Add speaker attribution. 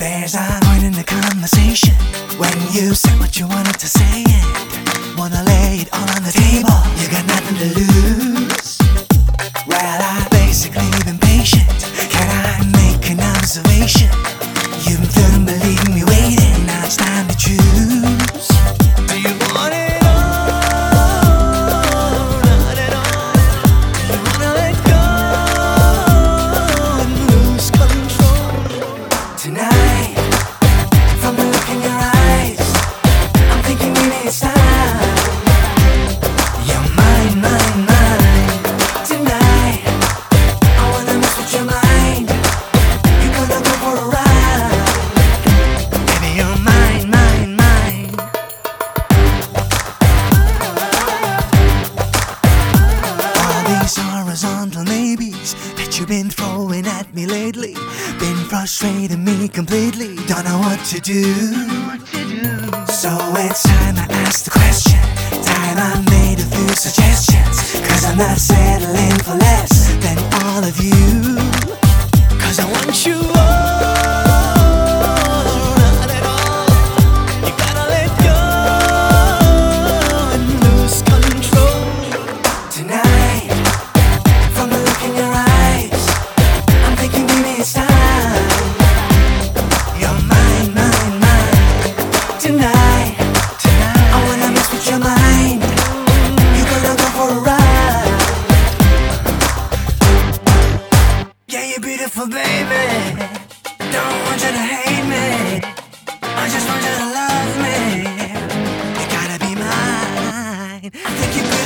Speaker 1: There's a point in the conversation when you said what you wanted to say and wanna lay it all on the table. You got nothing to lose. Well, I've basically been patient. Can I make an observation? You've been believing me waiting. Now it's time to choose. Do you want it all? Not at all. Do you wanna let go and lose control? Tonight, from the look in your eyes, I'm thinking maybe it's time. You're mine, mine, mine. Tonight, I wanna mess with your mind. You're gonna go for a ride. Baby, you're mine, mine, mine. All these horizontal maybes that you've been throwing at me lately been frustrating me completely. Don't know what to do. So it's time I ask the question. Time I made a few suggestions. Cause I'm not settling for less than all of you. Cause I want you all, not at all. You gotta let go and lose control. Tonight, from the look in your eyes, I'm thinking maybe it's time. You're mine, mine, mine. Tonight, I wanna mess with your mind. You're gonna go for a ride. Yeah, you're beautiful, baby. Don't want you to hate me. I just want you to love me. You gotta be mine. I think you